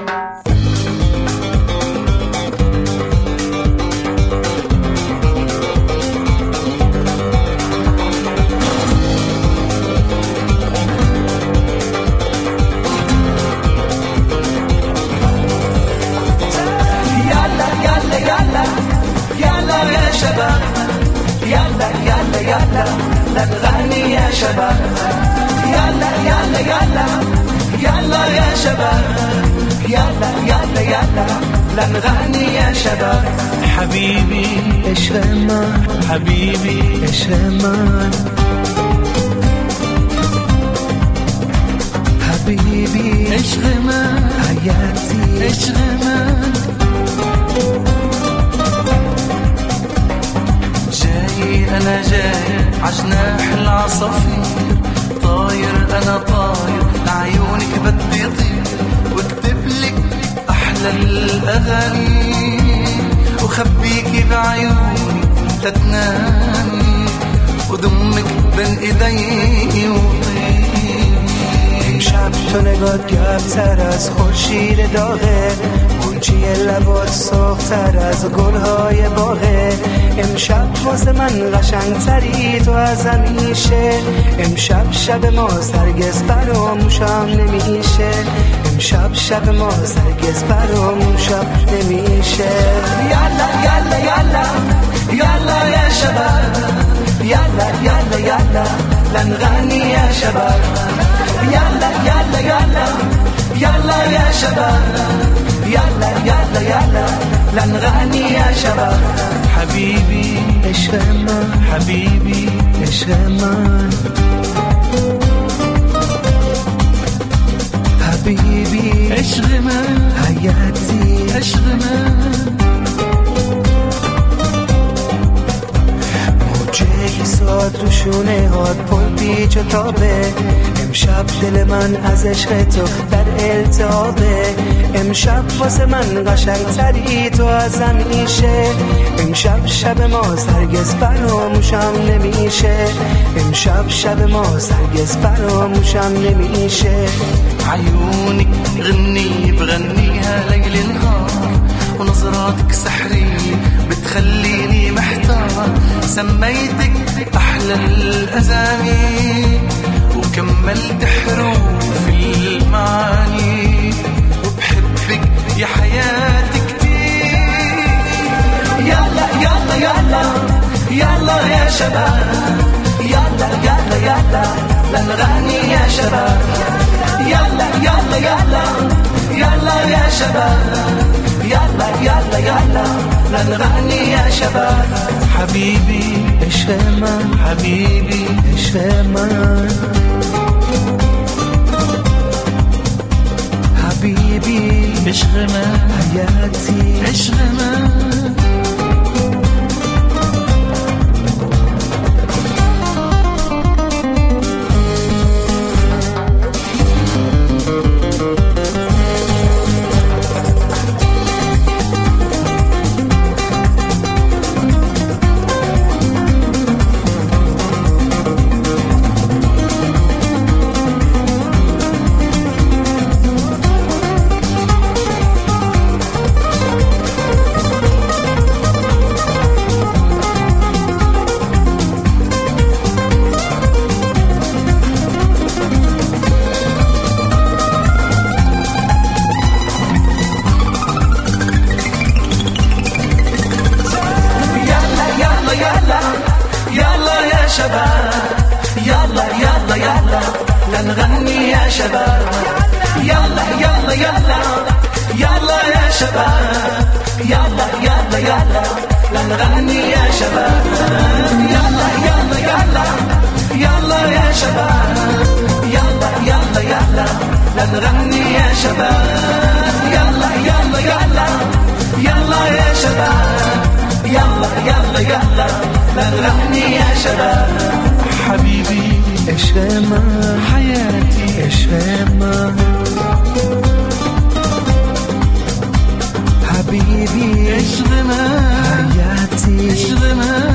نغني يا شباب يلا يلا يلا يلا يا شباب يلا يلا يلا نغني يا شباب حبيبي ايش غمان حبيبي ايش غمان حبيبي ايش غمان حياتي ايش غمان جاي انا جاي عجناح العصافير طاير انا طاير لعيونك بدي طير واكتب لك احلى الاغاني وخبيكي بعيوني تتنامي وضمك بين ايدي وطير امشب تو نگات گرمتر از خورشید داغه گلچی لبات سرخ‌تر از گلهای باغه امشب واسه من قشنگتری تو از همیشه امشب شب ما هرگز فراموشم نمیشه امشب شب ما هرگز فراموشم نمیشه يلا يلا يلا يلا يا شباب يلا يلا يلا نغني يا شباب يلا يلا يلا يلا يا شباب يلا يلا يلا نغني يا شباب حبيبي ايش غمان حبيبي ايش غمان حبيبي ايش غمان حياتي ايش غمان موجه ساد رو شونه هات پل پیچ و تابه امشب دل من از عشق تو در التهابه امشب واسه من قشنگتری تو از همیشه امشب شب ما هرگز فراموشم نمیشه امشب شب ما هرگز فراموشم نمیشه عيونك غني بغنيها ليل نهار ونظراتك سحرية بتخليني محتار سميتك أحلى الأزامي وكملت حروف المعاني وبحبك يا حياتي كتير يلا يلا يلا يلا يا شباب يلا يلا يلا نغني يا شباب يلا يلا يلا يلا يا شباب يلا يلا يلا نغني يا شباب حبيبي ايش غمان حبيبي ايش غمان حبيبي ايش غمان حياتي ايش غمان يلا يلا يلا نغني يا شباب يلا يلا يلا يلا يا شباب يلا يلا يلا نغني يا شباب يلا يلا يلا يلا يا شباب يلا يلا يلا نغني يا شباب يلا يلا يلا يلا يا شباب يلا يلا يلا نغني يا شباب حبيبي ايش غمان حياتي ايش غمان حبيبي ايش غمان حياتي ايش غمان